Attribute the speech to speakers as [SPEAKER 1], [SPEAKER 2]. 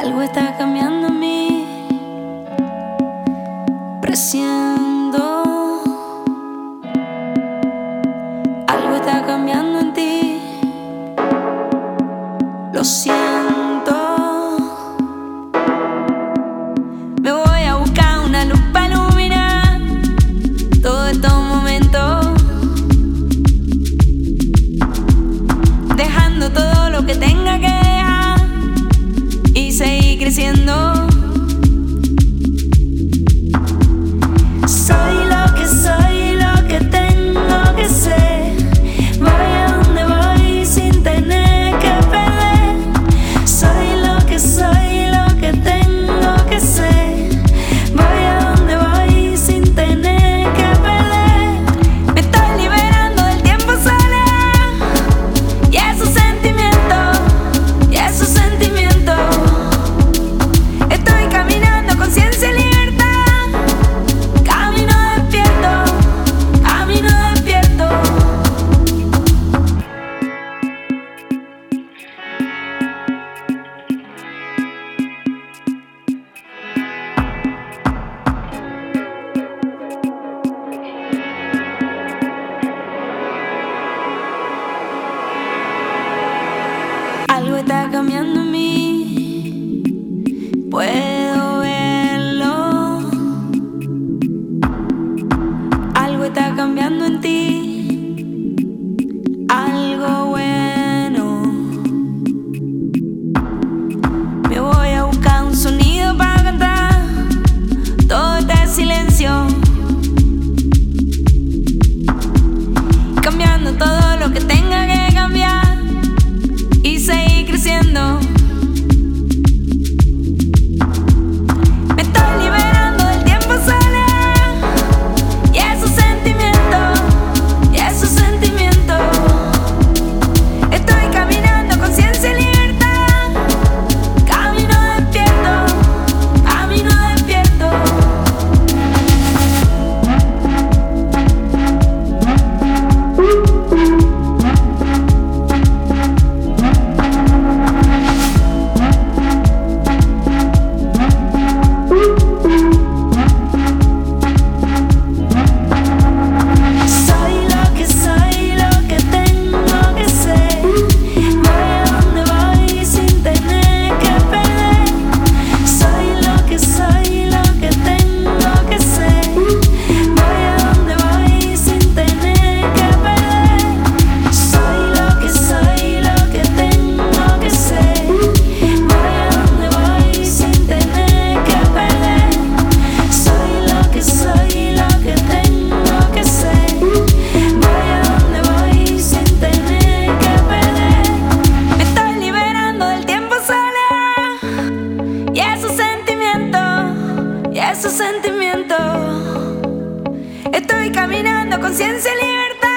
[SPEAKER 1] Algo está cambiando en mí, presiento. Algo está cambiando en ti, lo siento. Me voy a buscar una luz para iluminar todos estos momentos, dejando todo lo que tenga que dejar y seguir creciendo. Soy lo que tengo que ser. Voy a donde voy sin tener que perder. Soy lo que tengo que ser. Voy a donde voy sin tener que perder. Me estoy liberando del tiempo soledad y esos sentimientos, Estoy caminando con ciencia y libertad. Camino despierto. Algo está cambiando en mí, puedo verlo. Algo está cambiando en ti, algo bueno. Me voy a buscar un sonido para cantar todo este silencio, cambiando todo lo que tenga que cambiar y seguir creciendo. Me estoy liberando del tiempo soledad y esos sentimientos, Estoy caminando con ciencia y libertad. Camino despierto. Soy lo que tengo que ser. Voy a donde voy sin tener que perder. Soy lo que tengo que ser. Voy a donde voy sin tener que perder. Soy lo que tengo que ser. Voy a donde voy sin tener que perder. Soy lo que tengo que ser. Voy a donde voy sin tener que perder. Me estoy liberando del tiempo soledad y esos sentimientos, Estoy caminando con ciencia y libertad.